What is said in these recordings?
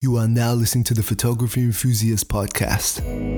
You are now listening to the Photography Enthusiast Podcast.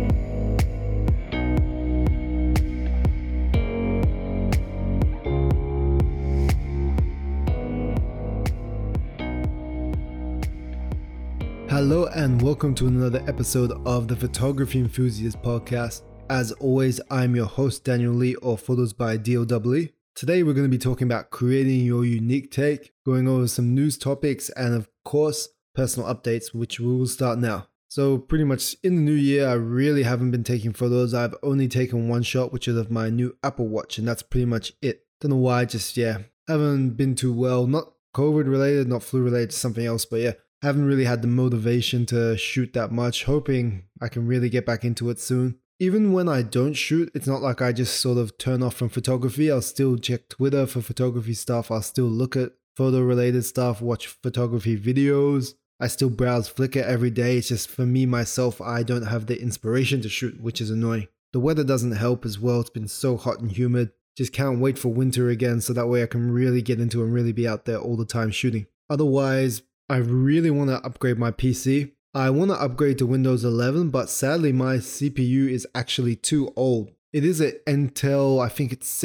Hello and welcome to another episode of the Photography Enthusiast Podcast. As always, I'm your host Daniel Lee, or Photos by DOEE. Today we're going to be talking about creating your unique take, going over some news topics, and of course, personal updates, which we will start now. So pretty much in the new year, I really haven't been taking photos. I've only taken one shot, which is of my new Apple Watch, and that's pretty much it. Don't know why, haven't been too well. Not COVID related, not flu related, something else, but haven't really had the motivation to shoot that much. Hoping I can really get back into it soon. Even when I don't shoot, it's not like I just sort of turn off from photography. I'll still check Twitter for photography stuff. I'll still look at photo related stuff, watch photography videos. I still browse Flickr every day. It's just for me, myself, I don't have the inspiration to shoot, which is annoying. The weather doesn't help as well. It's been so hot and humid. Just can't wait for winter again so that way I can really get into it and really be out there all the time shooting. Otherwise, I really want to upgrade my PC. I want to upgrade to Windows 11, but sadly my CPU is actually too old. It is an Intel, I think it's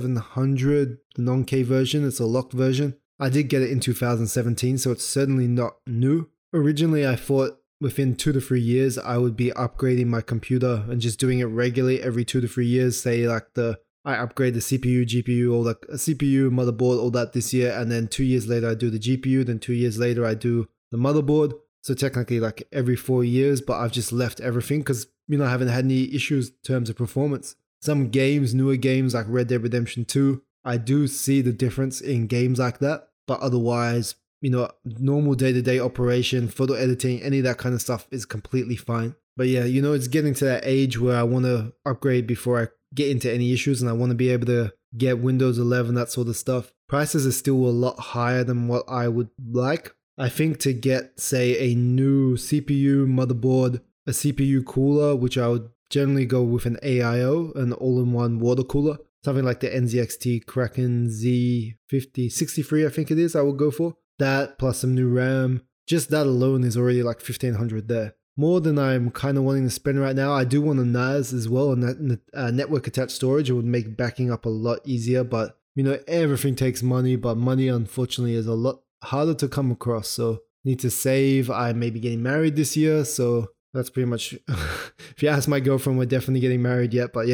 7700, the non-K version. It's a locked version. I did get it in 2017, so it's certainly not new. Originally, I thought within 2 to 3 years, I would be upgrading my computer and just doing it regularly every 2 to 3 years. Say I upgrade the CPU, GPU, all that, CPU, motherboard, all that this year. And then 2 years later, I do the GPU. Then 2 years later, I do the motherboard. So technically like every 4 years, but I've just left everything because, I haven't had any issues in terms of performance. Some games, newer games like Red Dead Redemption 2, I do see the difference in games like that. But otherwise, normal day-to-day operation, photo editing, any of that kind of stuff is completely fine. But it's getting to that age where I want to upgrade before I get into any issues, and I want to be able to get Windows 11, that sort of stuff. Prices are still a lot higher than what I would like. I think to get, say, a new CPU, motherboard, a CPU cooler, which I would generally go with an AIO, an all-in-one water cooler. Something like the NZXT Kraken Z5063, I think it is, I will go for. That plus some new RAM. Just that alone is already like $1,500 there. More than I'm kind of wanting to spend right now. I do want a NAS as well, and network attached storage. It would make backing up a lot easier, but everything takes money, but money unfortunately is a lot harder to come across. So need to save. I may be getting married this year, so that's pretty much, if you ask my girlfriend, we're definitely getting married yet, but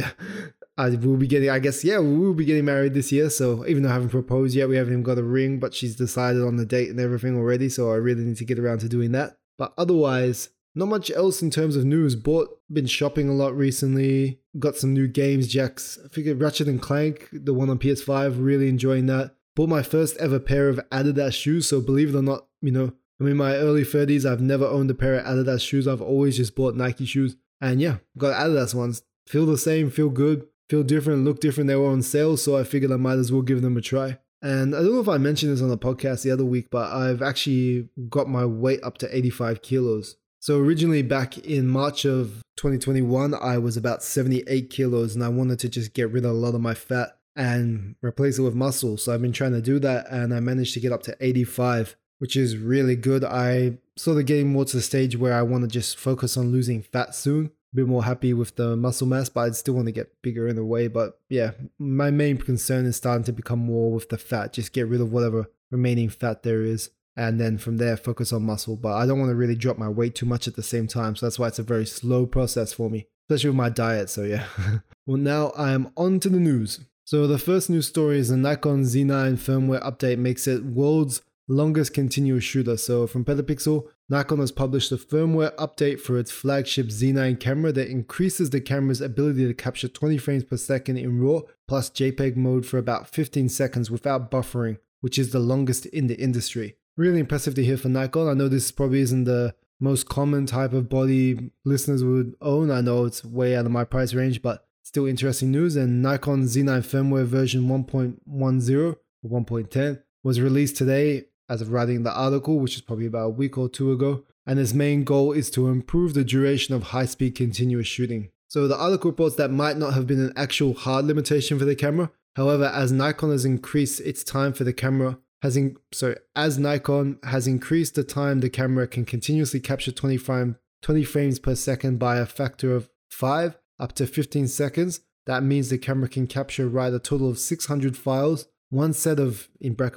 we will be getting married this year. So even though I haven't proposed yet, we haven't even got a ring, but she's decided on the date and everything already. So I really need to get around to doing that. But otherwise, not much else in terms of news. Been shopping a lot recently. Got some new games, Jax. I figured Ratchet & Clank, the one on PS5, really enjoying that. Bought my first ever pair of Adidas shoes. So believe it or not, I'm in my early 30s. I've never owned a pair of Adidas shoes. I've always just bought Nike shoes. And got Adidas ones. Feel the same, feel good. Feel different, look different. They were on sale, so I figured I might as well give them a try. And I don't know if I mentioned this on the podcast the other week, but I've actually got my weight up to 85 kilos. So originally back in March of 2021, I was about 78 kilos, and I wanted to just get rid of a lot of my fat and replace it with muscle. So I've been trying to do that, and I managed to get up to 85, which is really good. I sort of getting more to the stage where I want to just focus on losing fat soon. Bit more happy with the muscle mass, but I'd still want to get bigger in a way. But my main concern is starting to become more with the fat. Just get rid of whatever remaining fat there is, and then from there focus on muscle. But I don't want to really drop my weight too much at the same time, so that's why it's a very slow process for me, especially with my diet. So well, now I am on to the news. So the first news story is the Nikon Z9 firmware update makes it world's longest continuous shooter. So from Petapixel, Nikon has published a firmware update for its flagship Z9 camera that increases the camera's ability to capture 20 frames per second in RAW plus JPEG mode for about 15 seconds without buffering, which is the longest in the industry. Really impressive to hear for Nikon. I know this probably isn't the most common type of body listeners would own. I know it's way out of my price range, but still interesting news. And Nikon Z9 firmware version 1.10 or 1.10 was released today as of writing the article, which is probably about a week or two ago. And its main goal is to improve the duration of high-speed continuous shooting. So the article reports that might not have been an actual hard limitation for the camera. However, as Nikon has increased its time for the camera as Nikon has increased the time the camera can continuously capture 20 frames per second by a factor of 5 up to 15 seconds. That means the camera can write a total of 600 files, one set of 300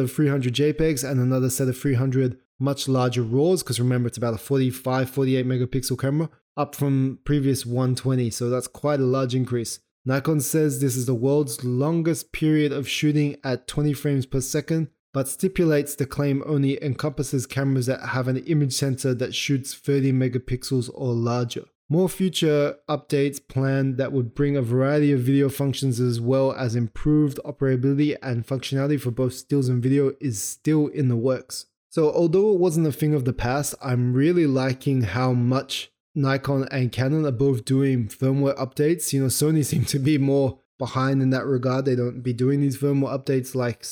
JPEGs and another set of 300 much larger RAWs, because remember it's about a 48 megapixel camera, up from previous 120, so that's quite a large increase. Nikon says this is the world's longest period of shooting at 20 frames per second, but stipulates the claim only encompasses cameras that have an image sensor that shoots 30 megapixels or larger. More future updates planned that would bring a variety of video functions as well as improved operability and functionality for both stills and video is still in the works. So although it wasn't a thing of the past, I'm really liking how much Nikon and Canon are both doing firmware updates. Sony seem to be more behind in that regard. They don't be doing these firmware updates like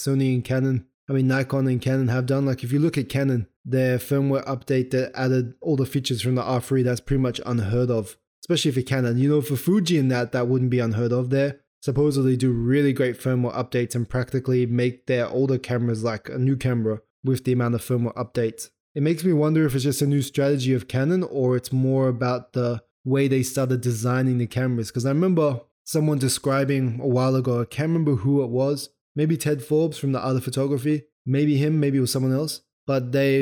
Nikon and Canon have done. Like if you look at Canon, their firmware update that added all the features from the R3, that's pretty much unheard of, especially for Canon. For Fuji and that wouldn't be unheard of. They supposedly do really great firmware updates and practically make their older cameras like a new camera with the amount of firmware updates. It makes me wonder if it's just a new strategy of Canon or it's more about the way they started designing the cameras. Because I remember someone describing a while ago, I can't remember who it was, maybe Ted Forbes from The Art of Photography, maybe him, maybe it was someone else. But they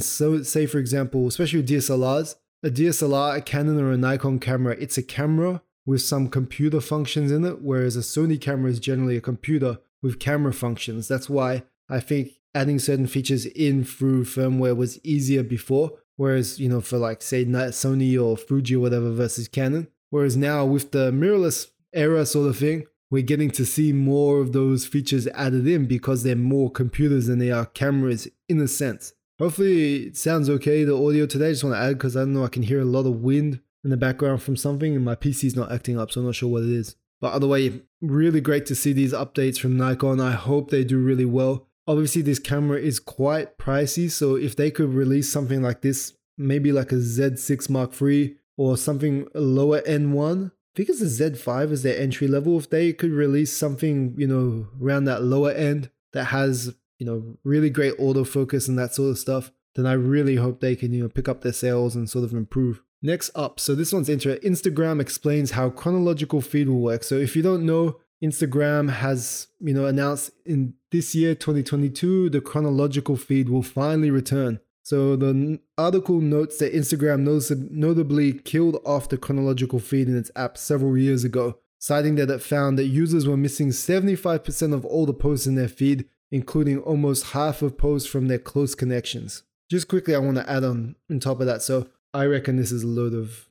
say for example, especially with DSLRs, a DSLR, a Canon or a Nikon camera, it's a camera with some computer functions in it, whereas a Sony camera is generally a computer with camera functions. That's why I think adding certain features in through firmware was easier before, whereas, for like say Sony or Fuji or whatever versus Canon. Whereas now with the mirrorless era sort of thing, we're getting to see more of those features added in because they're more computers than they are cameras in a sense. Hopefully it sounds okay, the audio today. I just want to add because I don't know, I can hear a lot of wind in the background from something and my PC's not acting up, so I'm not sure what it is. But other way, really great to see these updates from Nikon. I hope they do really well. Obviously this camera is quite pricey, so if they could release something like this, maybe like a Z6 Mark III or something lower end one, I think it's a Z5 is their entry level. If they could release something, around that lower end that has, really great autofocus and that sort of stuff, then I really hope they can, pick up their sales and sort of improve. Next up, so this one's interesting. Instagram explains how chronological feed will work. So if you don't know, Instagram has, announced in this year, 2022, the chronological feed will finally return. So the article notes that Instagram notably killed off the chronological feed in its app several years ago, citing that it found that users were missing 75% of all the posts in their feed, including almost half of posts from their close connections. Just quickly, I want to add on top of that. So I reckon this is a load of,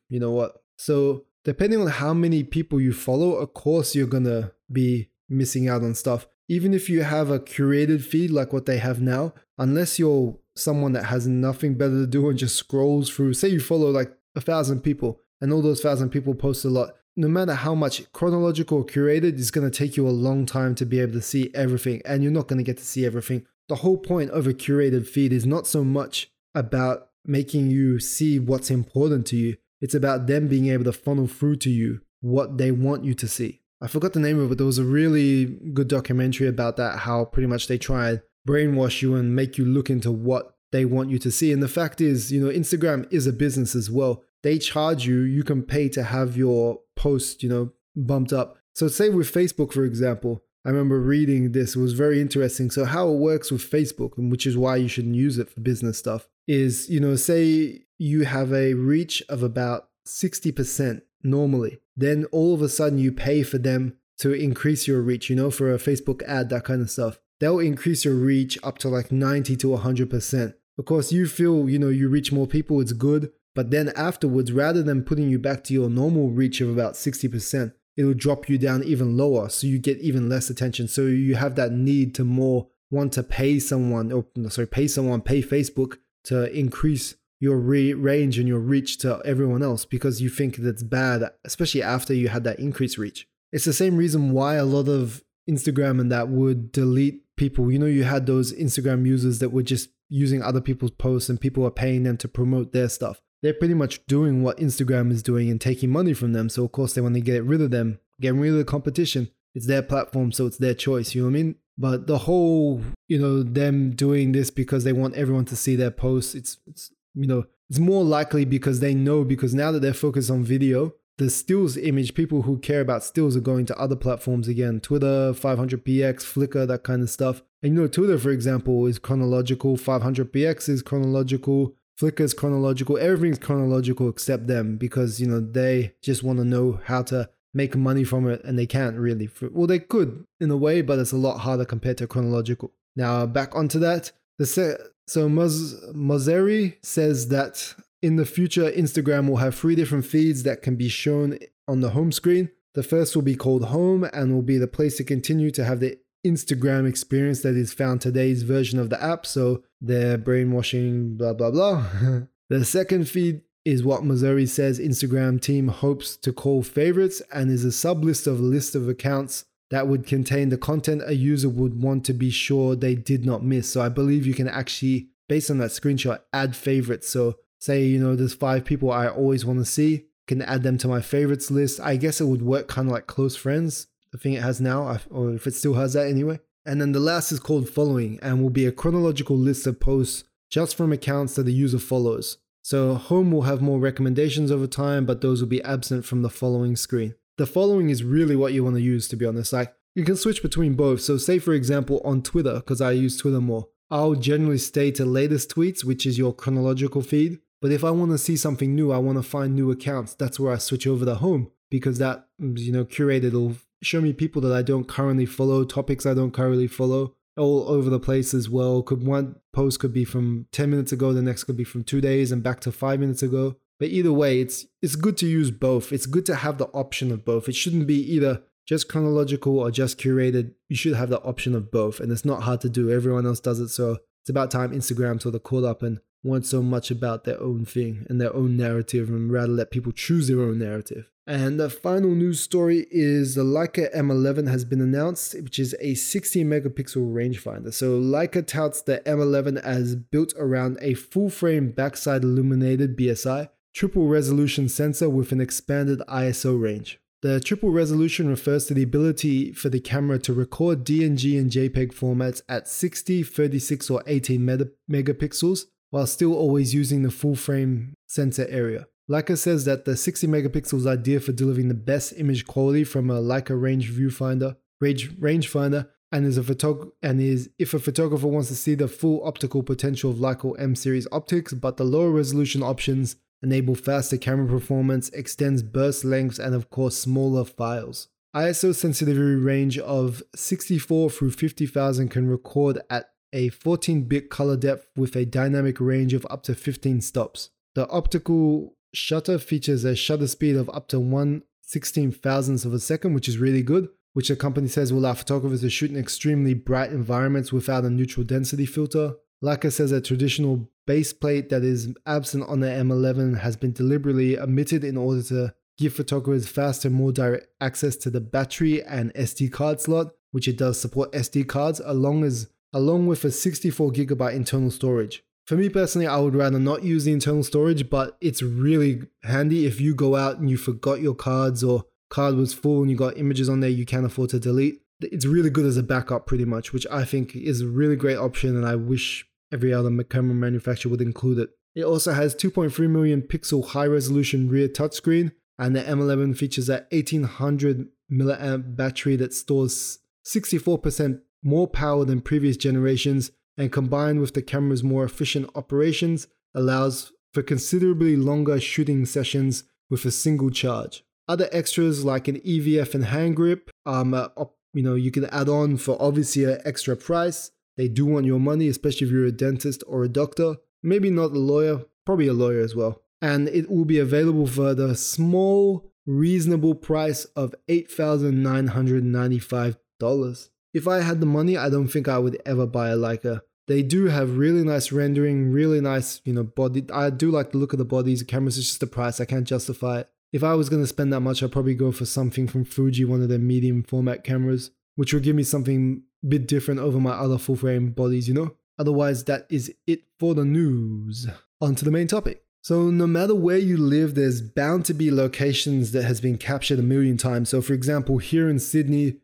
So depending on how many people you follow, of course you're going to be missing out on stuff. Even if you have a curated feed like what they have now, unless you're someone that has nothing better to do and just scrolls through, say you follow like 1,000 people and all those 1,000 people post a lot, no matter how much chronological or curated, it's going to take you a long time to be able to see everything, and you're not going to get to see everything. The whole point of a curated feed is not so much about making you see what's important to you. It's about them being able to funnel through to you what they want you to see. I forgot the name of it. There was a really good documentary about that, how pretty much they try and brainwash you and make you look into what they want you to see. And the fact is, Instagram is a business as well. They charge you, you can pay to have your post, bumped up. So say with Facebook, for example, I remember reading this, it was very interesting. So how it works with Facebook, and which is why you shouldn't use it for business stuff, is, say you have a reach of about 60% normally. Then all of a sudden you pay for them to increase your reach, for a Facebook ad, that kind of stuff. They'll increase your reach up to like 90 to 100%. Of course, you feel, you reach more people, it's good. But then afterwards, rather than putting you back to your normal reach of about 60%, it'll drop you down even lower. So you get even less attention. So you have that need to more want to pay Facebook to increase your range and your reach to everyone else because you think that's bad, especially after you had that increased reach. It's the same reason why a lot of Instagram and that would delete people. You had those Instagram users that were just using other people's posts and people are paying them to promote their stuff. They're pretty much doing what Instagram is doing and taking money from them. So of course they want to get rid of them, get rid of the competition. It's their platform, so it's their choice. You know what I mean? But the whole, them doing this because they want everyone to see their posts, it's more likely because they know, because now that they're focused on video, the stills image, people who care about stills are going to other platforms again, Twitter, 500px, Flickr, that kind of stuff. And Twitter, for example, is chronological, 500px is chronological, Flickr is chronological, everything's chronological except them, because, they just want to know how to make money from it, and they can't really. Well, they could in a way, but it's a lot harder compared to chronological. Now, back onto that. So Mosseri says that in the future, Instagram will have 3 different feeds that can be shown on the home screen. The first will be called Home and will be the place to continue to have the Instagram experience that is found today's version of the app. So they're brainwashing, blah, blah, blah. The second feed is what Mosseri says Instagram team hopes to call favorites, and is a sub-list of a list of accounts that would contain the content a user would want to be sure they did not miss. So I believe you can actually, based on that screenshot, add favorites. So say, there's 5 people I always want to see, can add them to my favorites list. I guess it would work kind of like close friends, the thing it has now, or if it still has that anyway. And then the last is called following, and will be a chronological list of posts just from accounts that the user follows. So home will have more recommendations over time, but those will be absent from the following screen. The following is really what you want to use, to be honest. Like, you can switch between both. So say, for example, on Twitter, because I use Twitter more, I'll generally stay to latest tweets, which is your chronological feed. But if I want to see something new, I want to find new accounts, that's where I switch over to home, because that, curated will show me people that I don't currently follow, topics I don't currently follow, all over the place as well. One post could be from 10 minutes ago, the next could be from 2 days and back to 5 minutes ago. But either way, it's good to use both. It's good to have the option of both. It shouldn't be either just chronological or just curated. You should have the option of both, and it's not hard to do. Everyone else does it, so it's about time Instagram sort of caught up and weren't so much about their own thing and their own narrative, and rather let people choose their own narrative. And the final news story is the Leica M11 has been announced, which is a 16 megapixel rangefinder. So Leica touts the M11 as built around a full-frame backside illuminated BSI, triple resolution sensor with an expanded ISO range. The triple resolution refers to the ability for the camera to record DNG and JPEG formats at 60, 36, or 18 megapixels, while still always using the full-frame sensor area. Leica says that the 60 megapixels is ideal for delivering the best image quality from a Leica rangefinder, and if a photographer wants to see the full optical potential of Leica M series optics, but the lower resolution options enable faster camera performance, extends burst lengths, and of course smaller files. ISO sensitivity range of 64 through 50,000 can record at a 14-bit color depth with a dynamic range of up to 15 stops. The optical shutter features a shutter speed of up to 1/16,000th of a second, which is really good, which the company says will allow photographers to shoot in extremely bright environments without a neutral density filter. Leica says a traditional base plate that is absent on the M11 has been deliberately omitted in order to give photographers faster, more direct access to the battery and SD card slot, which it does support SD cards, along with a 64GB internal storage. For me personally, I would rather not use the internal storage, but it's really handy if you go out and you forgot your cards, or card was full and you got images on there you can't afford to delete. It's really good as a backup pretty much, which I think is a really great option, and I wish every other camera manufacturer would include it. It also has 2.3 million pixel high resolution rear touchscreen, and the M11 features an 1800 milliamp battery that stores 64% more power than previous generations, and combined with the camera's more efficient operations, allows for considerably longer shooting sessions with a single charge. Other extras like an EVF and hand grip, you can add on for obviously an extra price. They do want your money, especially if you're a dentist or a doctor. Maybe not a lawyer, probably a lawyer as well. And it will be available for the small, reasonable price of $8,995. If I had the money, I don't think I would ever buy a Leica. They do have really nice rendering, really nice, body. I do like the look of the bodies. The cameras, it's just the price. I can't justify it. If I was going to spend that much, I'd probably go for something from Fuji, one of their medium format cameras, which would give me something a bit different over my other full frame bodies, Otherwise, that is it for the news. On to the main topic. So no matter where you live, there's bound to be locations that has been captured a million times. So for example, here in Sydney,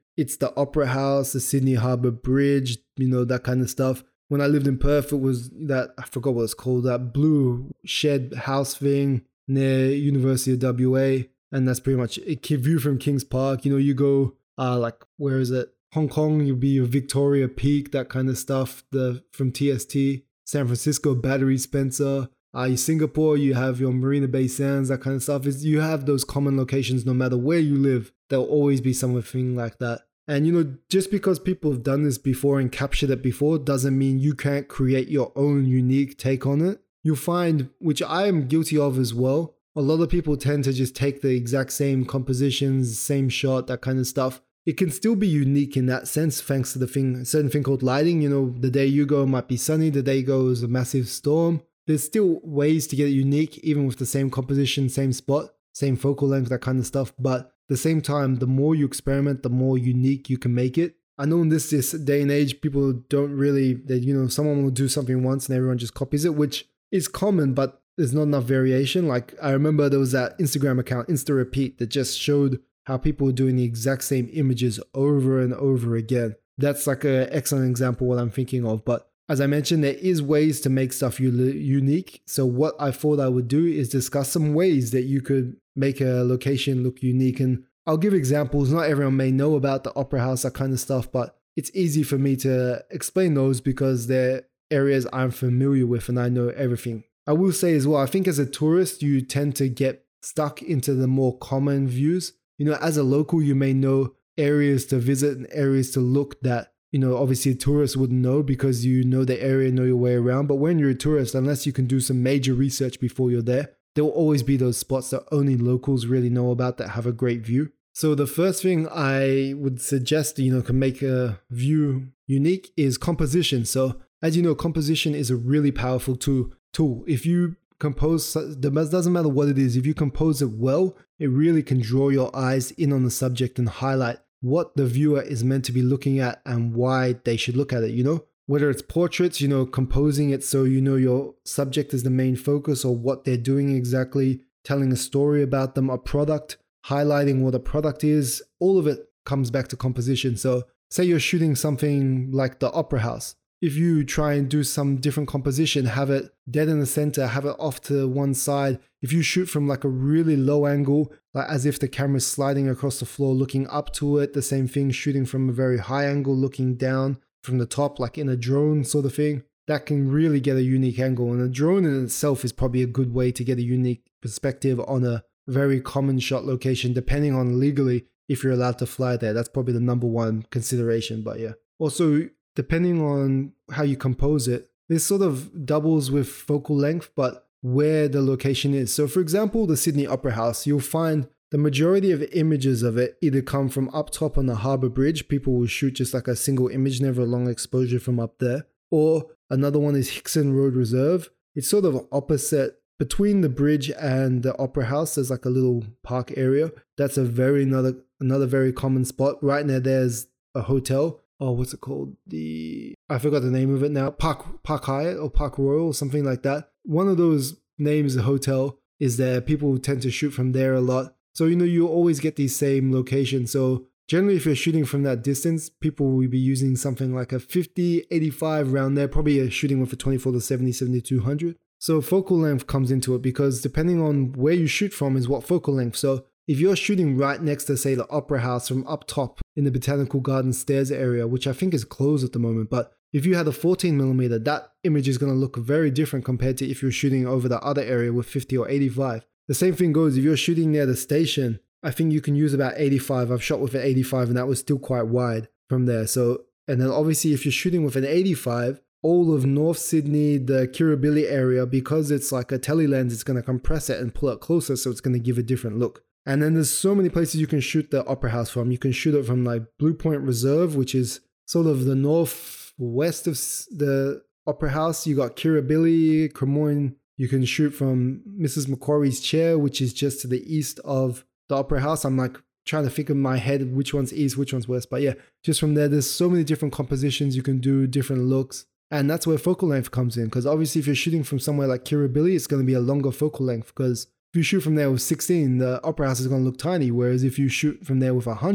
it's the Opera House, the Sydney Harbour Bridge, that kind of stuff. When I lived in Perth, it was that, I forgot what it's called, that blue shed house thing near University of WA. And that's pretty much a view from Kings Park. You go, where is it? Hong Kong, you'll be your Victoria Peak, that kind of stuff. From TST, San Francisco, Battery Spencer. Singapore, you have your Marina Bay Sands, that kind of stuff. You have those common locations no matter where you live. There'll always be something like that. And just because people have done this before and captured it before doesn't mean you can't create your own unique take on it. You'll find, which I am guilty of as well, a lot of people tend to just take the exact same compositions, same shot, that kind of stuff. It can still be unique in that sense, thanks to the certain thing called lighting. The day you go might be sunny, the day you go is a massive storm. There's still ways to get it unique, even with the same composition, same spot, same focal length, that kind of stuff. But at the same time, the more you experiment, the more unique you can make it. I know in this day and age, people don't really, someone will do something once and everyone just copies it, which is common, but there's not enough variation. Like I remember there was that Instagram account, InstaRepeat, that just showed how people were doing the exact same images over and over again. That's like an excellent example of what I'm thinking of. But as I mentioned, there is ways to make stuff unique. So what I thought I would do is discuss some ways that you could make a location look unique. And I'll give examples. Not everyone may know about the Opera House, that kind of stuff, but it's easy for me to explain those because they're areas I'm familiar with and I know everything. I will say as well, I think as a tourist, you tend to get stuck into the more common views. As a local, you may know areas to visit and areas to look that, obviously a tourist wouldn't know because you know the area, know your way around. But when you're a tourist, unless you can do some major research before you're there will always be those spots that only locals really know about that have a great view. So the first thing I would suggest, can make a view unique is composition. So as you know, composition is a really powerful tool. If you compose, it doesn't matter what it is, if you compose it well, it really can draw your eyes in on the subject and highlight what the viewer is meant to be looking at and why they should look at it, Whether it's portraits, composing it so your subject is the main focus or what they're doing exactly, telling a story about them, a product, highlighting what a product is, all of it comes back to composition. So say you're shooting something like the Opera House. If you try and do some different composition, have it dead in the center, have it off to one side. If you shoot from like a really low angle, like as if the camera's sliding across the floor, looking up to it, the same thing, shooting from a very high angle, looking down from the top, like in a drone sort of thing, that can really get a unique angle. And a drone in itself is probably a good way to get a unique perspective on a very common shot location, depending on legally if you're allowed to fly there. That's probably the number one consideration, but yeah. Also, depending on how you compose it, this sort of doubles with focal length, but where the location is. So for example, the Sydney Opera House, you'll find the majority of images of it either come from up top on the Harbour Bridge. People will shoot just like a single image, never a long exposure from up there. Or another one is Hickson Road Reserve. It's sort of opposite between the bridge and the Opera House. There's like a little park area. That's another very common spot. Right now there's a hotel. Oh, what's it called? I forgot the name of it now. Park Hyatt or Park Royal or something like that. One of those names, a hotel, is there. People tend to shoot from there a lot. So, you always get these same locations. So generally, if you're shooting from that distance, people will be using something like a 50, 85 around there, probably shooting with a 24 to 70, 7200. So focal length comes into it because depending on where you shoot from is what focal length. So if you're shooting right next to, say, the Opera House from up top in the Botanical Garden stairs area, which I think is closed at the moment, but if you had a 14mm, that image is going to look very different compared to if you're shooting over the other area with 50 or 85. The same thing goes if you're shooting near the station. I think you can use about 85. I've shot with an 85 and that was still quite wide from there. So, and then obviously if you're shooting with an 85, all of North Sydney, the Kirribilli area, because it's like a telelens, it's going to compress it and pull it closer, so it's going to give a different look. And then there's so many places you can shoot the Opera House from. You can shoot it from like Blue Point Reserve, which is sort of the northwest of the Opera House. You got Kirribilli, Cremorne. You can shoot from Mrs. Macquarie's Chair, which is just to the east of the Opera House. I'm like trying to think in my head which one's east, which one's west. But yeah, just from there, there's so many different compositions you can do, different looks. And that's where focal length comes in. Because obviously if you're shooting from somewhere like Kirribilli, it's going to be a longer focal length because if you shoot from there with 16, the Opera House is going to look tiny. Whereas if you shoot from there with 100,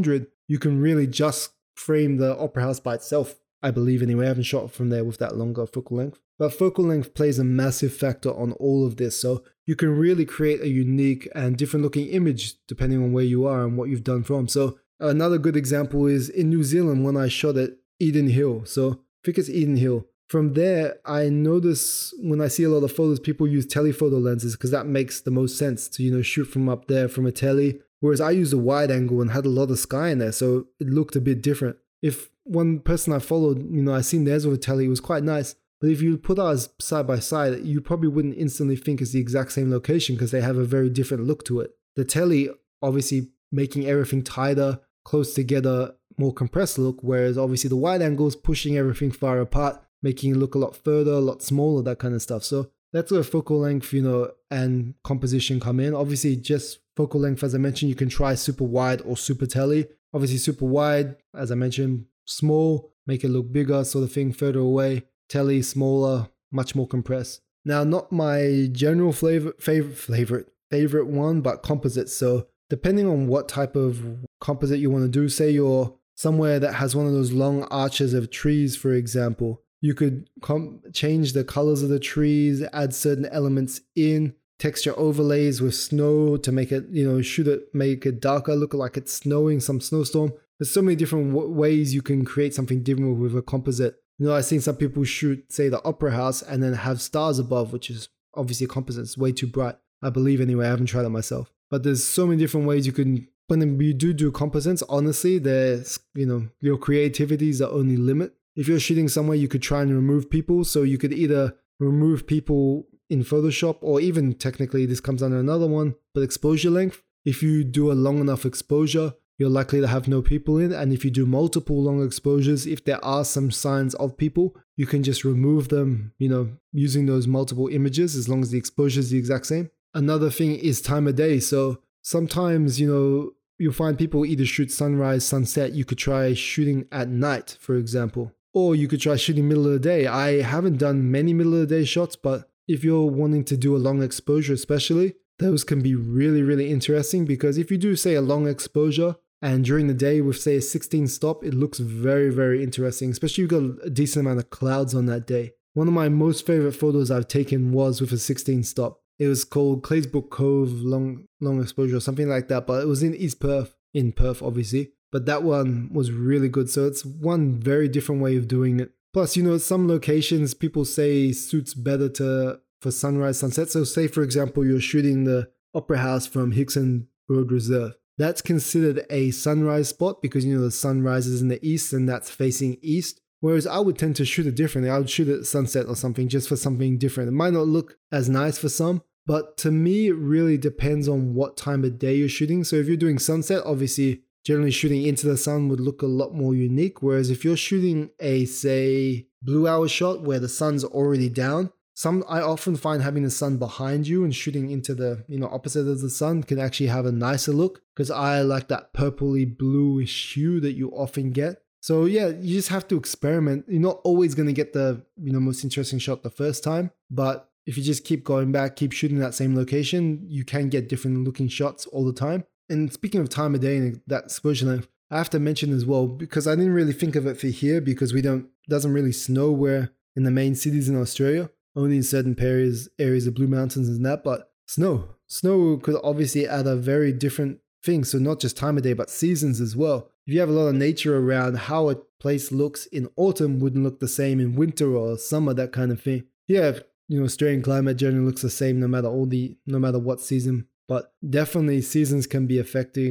you can really just frame the Opera House by itself, I believe anyway. I haven't shot from there with that longer focal length. But focal length plays a massive factor on all of this. So you can really create a unique and different looking image depending on where you are and what you've done from. So another good example is in New Zealand when I shot at Eden Hill. So I think it's Eden Hill. From there, I notice when I see a lot of photos, people use telephoto lenses because that makes the most sense to, shoot from up there from a tele. Whereas I used a wide angle and had a lot of sky in there, so it looked a bit different. If one person I followed, I seen theirs with a tele, it was quite nice. But if you put ours side by side, you probably wouldn't instantly think it's the exact same location because they have a very different look to it. The tele, obviously making everything tighter, close together, more compressed look, whereas obviously the wide angle is pushing everything far apart, making it look a lot further, a lot smaller, that kind of stuff. So that's where focal length, and composition come in. Obviously, just focal length, as I mentioned, you can try super wide or super tele. Obviously, super wide, as I mentioned, small, make it look bigger, sort of thing, further away. Tele, smaller, much more compressed. Now, not my general favorite one, but composites. So depending on what type of composite you want to do, say you're somewhere that has one of those long arches of trees, for example, you could change the colors of the trees, add certain elements in, texture overlays with snow to make it, make it darker, look like it's snowing, some snowstorm. There's so many different ways you can create something different with a composite. I've seen some people shoot, say, the Opera House and then have stars above, which is obviously a composite. It's way too bright. I believe anyway. I haven't tried it myself. But there's so many different ways you can, when you do composites, honestly, there's, your creativity is the only limit. If you're shooting somewhere, you could try and remove people. So you could either remove people in Photoshop, or even technically this comes under another one, but exposure length. If you do a long enough exposure, you're likely to have no people in. And if you do multiple long exposures, if there are some signs of people, you can just remove them, using those multiple images as long as the exposure is the exact same. Another thing is time of day. So sometimes, you'll find people either shoot sunrise, sunset. You could try shooting at night, for example, or you could try shooting middle of the day. I haven't done many middle of the day shots, but if you're wanting to do a long exposure, especially, those can be really, really interesting because if you do, say, a long exposure, and during the day with, say, a 16 stop, it looks very, very interesting, especially if you've got a decent amount of clouds on that day. One of my most favorite photos I've taken was with a 16 stop. It was called Claysbrook Cove long exposure or something like that, but it was in East Perth, obviously. But that one was really good. So it's one very different way of doing it. Plus, some locations people say suits better for sunrise, sunset. So say, for example, you're shooting the Opera House from Hickson Road Reserve. That's considered a sunrise spot because, the sun rises in the east and that's facing east. Whereas I would tend to shoot it differently. I would shoot it at sunset or something just for something different. It might not look as nice for some, but to me, it really depends on what time of day you're shooting. So if you're doing sunset, obviously, generally shooting into the sun would look a lot more unique. Whereas if you're shooting a, say, blue hour shot where the sun's already down, I often find having the sun behind you and shooting into the, opposite of the sun can actually have a nicer look because I like that purpley bluish hue that you often get. So yeah, you just have to experiment. You're not always going to get the, most interesting shot the first time, but if you just keep going back, keep shooting that same location, you can get different looking shots all the time. And speaking of time of day and that exposure length, I have to mention as well, because I didn't really think of it for here because doesn't really snow where in the main cities in Australia. Only in certain areas of Blue Mountains and that, but snow could obviously add a very different thing. So not just time of day, but seasons as well. If you have a lot of nature around, how a place looks in autumn wouldn't look the same in winter or summer, that kind of thing. Yeah, Australian climate generally looks the same no matter what season. But definitely seasons can be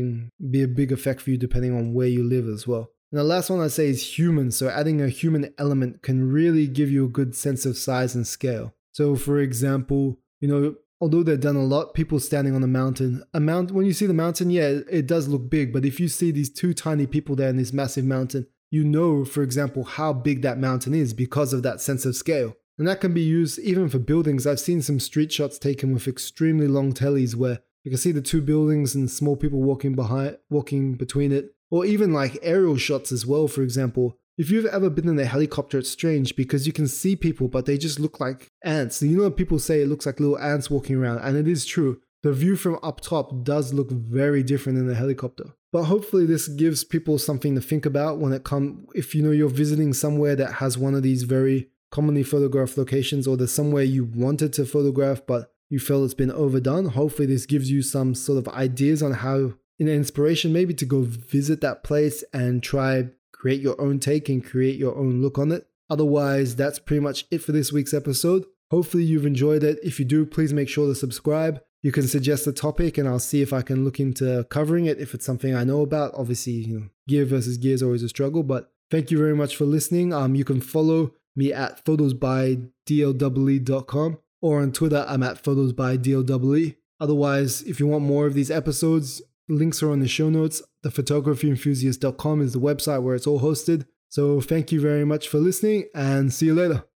a big effect for you depending on where you live as well. And the last one I say is human. So adding a human element can really give you a good sense of size and scale. So for example, although they've done a lot, people standing on a mountain, when you see the mountain, yeah, it does look big. But if you see these two tiny people there in this massive mountain, for example, how big that mountain is because of that sense of scale. And that can be used even for buildings. I've seen some street shots taken with extremely long teles where you can see the two buildings and small people walking between it. Or even like aerial shots as well, for example. If you've ever been in a helicopter, it's strange because you can see people, but they just look like ants. So people say it looks like little ants walking around, and it is true. the view from up top does look very different in the helicopter. But hopefully this gives people something to think about when it comes, if you're visiting somewhere that has one of these very commonly photographed locations, or there's somewhere you wanted to photograph but you feel it's been overdone. Hopefully this gives you some sort of ideas on how, an inspiration maybe to go visit that place and try create your own take and create your own look on it. Otherwise, that's pretty much it for this week's episode. Hopefully you've enjoyed it. If you do, please make sure to subscribe. You can suggest a topic and I'll see if I can look into covering it if it's something I know about. Obviously, gear versus gear is always a struggle, but thank you very much for listening. You can follow me at photosbydlowe.com, or on Twitter, I'm at photosbydlowe. Otherwise, if you want more of these episodes, links are on the show notes. Thephotographyenthusiast.com is the website where it's all hosted. So thank you very much for listening and see you later.